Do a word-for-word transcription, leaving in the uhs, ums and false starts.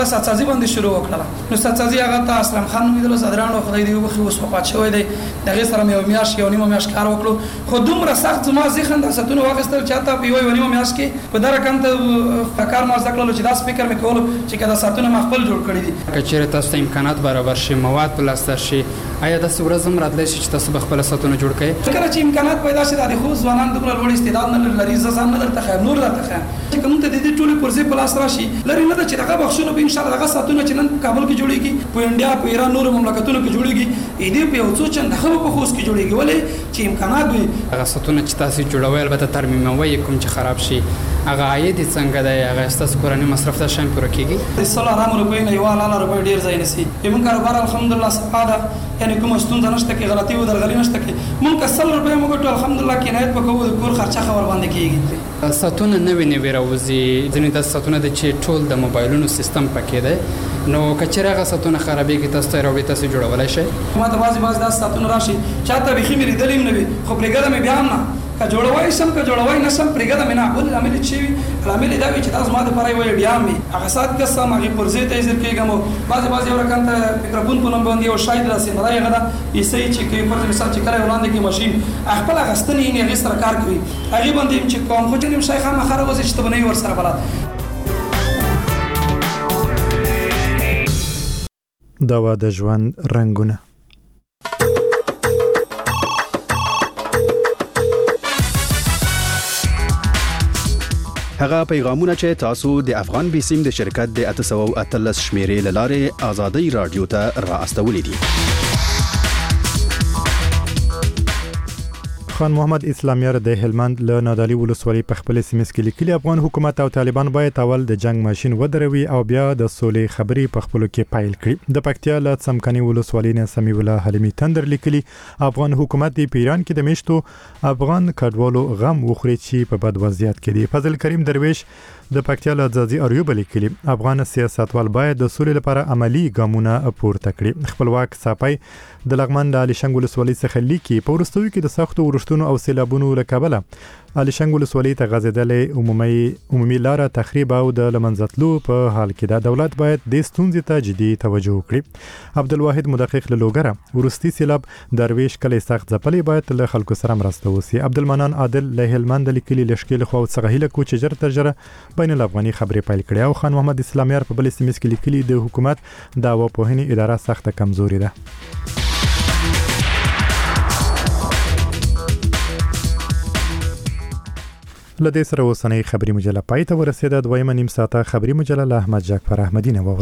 ساتسازي باندې شروع وکړه. نو ساتسازي هغه ته اسلام خان نومیدلو صدرانو خدای دې وبخي اوس وفات شوی دی. دغه سره مې یو میاشت یو نیمه میاشت کار وکړو خو دومره سخت زما ذهن د ساتونو واغستل چاته په یو نیمه میاشت کې په دغه کم ته فکر ما ځکلو چې دا سپیکر مې کولو چې کدا ساتونه ما خپل جوړ کړی دي. کچېره تاسو ته امکانات برابر شي مواد په لاس شي آیا د ورځم راتلی شي چې تاسو خپل ساتونه جوړ کړئ؟ کله چې امکانات پیدا شي د خو ځوانان دومره لوړ استعداد نه لري ځان نه درته خیر نور راته خیر چې کوم ته د دې ټولې پرځې په لاس راشي لري نه چې دغه بخښونه به ان شاء الله دغه ساتونه چې نن کابل کې جوړیږي په انډیا په ایران نور مملکتونو کې جوړیږي اې دې په یو څو چند هغه په خوست کې جوړیږي ولې چې امکانات وي. هغه ساتونه چې تاسو جوړوي البته ترمیموي کوم چې خراب شي هغه عاید څنګه دی هغه ستاسو کورنۍ مصرف ته شامل پوره کیږي؟ سل رام روپۍ نه یو لاله روپۍ ډیر ځای نسی موږ کاروبار الحمدلله صفاده یعنی کوم ستونزه نشته کې غلطي و درغلي نشته کې موږ کسل روپۍ موږ ټول الحمدلله کې نهایت په کوو د کور خرچه خبر باندې کیږي. ساتونه نوې نوې راوځي ځینې د ساتونه د چې ټول د موبایلونو سیستم پکې دی نو کچېره هغه ساتونه خرابېږي تاسو ته راوړي تاسو جوړولای شئ؟ ما ته بعضې بعضې دا ساتونه راشي چاته بیخي مې لیدلي هم نه وي خو پرېږده مې بیا هم نه که جوړوای شم که جوړوای نه شم پرېږده مې نه ولې لامل چې وي لامل دا وي چې دا زما دپاره یو ډیام وي هغه سات کسم هغې پرزې ته یې ځیر کېږم او بعضې بعضې یو رقم ته میکروفون په نوم باندې یو شاید راسي نو دا هغه ده ایسۍ چې کوي فرض مثال چې کله وړاندې کړي ماشین خپل اخیستنې یې هغې سره کار کوي هغې باندې چې کوم خو جنیم شی خامخا راوځي چې ته به نه یې ورسره بلد. دا وه د ژوند رنګونه. هغه پیغامونه چې تاسو د افغان بیسیم د شرکت د اته سوه او اتلس شمیرې له لارې آزادۍ رادیو ته را استولې دي. خان محمد اسلامیار د هلمند له نادعلي ولسوالۍ په خپل سیمه کې لیکلي افغان حکومت او طالبان باید اول د جنگ ماشين ودروي او بیا د سولې خبرې په خپلو کې پایل کړي. د پکتیا له څمکني ولسوالۍ نه سمیع الله حلیمي تندر لیکلي افغان حکومت د پیران کې د میشتو افغان کډوالو غم وخوري چې په بد وضعیت کې دي. فضل کریم درویش د پکتیا له ځاځي اریوب لیکلي افغان سیاستوال باید د سولې لپاره عملی ګامونه پورته کړي. خپلواک صاپای د لغمان د علي شنګ ولسوالۍ څخه لیکي په وروستیو کې د سختو ورښتونو او سیلابونو له کبله علي شنګ ولسوالۍ ته غځېدلې عمومي عمومي لاره تخریب او د لمنځتلو په حال کې د دولت باید د ستونزې ته جدي توجه وکړي. عبدالواحد مدقق له لوګره ورستي سیلاب درویش کله سخت ځپلې باید له خلکو سره مرسته وسی. عبدالمنان عادل له هلمند لیکلي لشکې له خو څخه هیله کو چې جر تر جره بین الافغاني خبرې پیل کړي او خان محمد اسلامیار په بل سیمه کې لیکلي د حکومت د واپوهنې اداره سخته کمزوري ده. لدې سره اوسنۍ خبري مجله پای ته ورسېده. دویمه نیم ساعته خبري مجله له احمد جعفر احمدی نه